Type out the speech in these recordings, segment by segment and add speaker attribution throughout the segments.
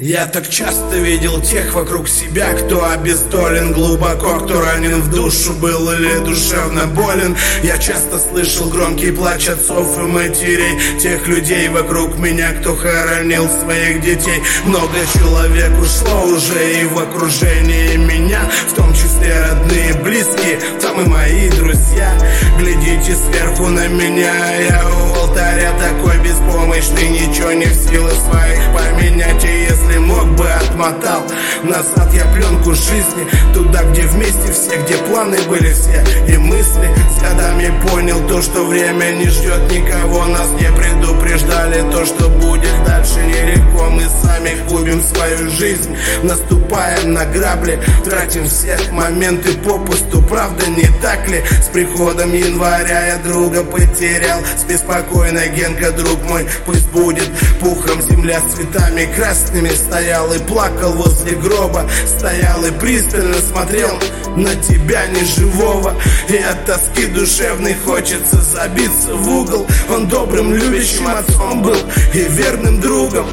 Speaker 1: Я так часто видел тех вокруг себя, кто обездолен глубоко, кто ранен в душу был или душевно болен. Я часто слышал громкий плач отцов и матерей, тех людей вокруг меня, кто хоронил своих детей. Много человек ушло уже и в окружении меня, в том числе родные, близкие, там и мои друзья. Глядите сверху на меня, я у алтаря такой беспомощный, ничего не в силах своих поменять. И если мог бы, отмотал назад я пленку жизни, туда, где вместе все, где планы были все и мысли. С годами понял то, что время не ждет никого, нас не предупреждали, то, что будет дальше нелегко. Мы сами губим свою жизнь, наступаем на грабли, тратим все моменты попусту, правда не так ли? С приходом января я друга потерял, спи спокойно, Генка, друг мой, пусть будет пухом земля с цветами красными. Стоял и плакал возле гроба, стоял и пристально смотрел на тебя неживого. И от тоски душевной хочется забиться в угол. Он добрым, любящим отцом был и верным другом.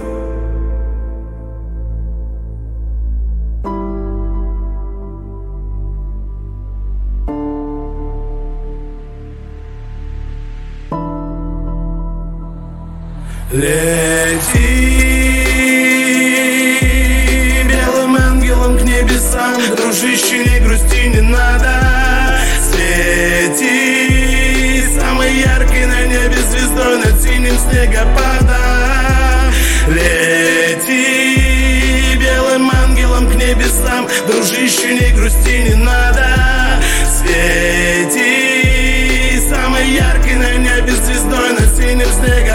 Speaker 1: Лети белым ангелом к небесам, дружище, не грусти, не надо. Свети самой яркой на небе звездой над синим снегопадом. Лети белым ангелом к небесам, дружище, не грусти, не надо. Свети самой яркой на небе звездой над синим снегопадом.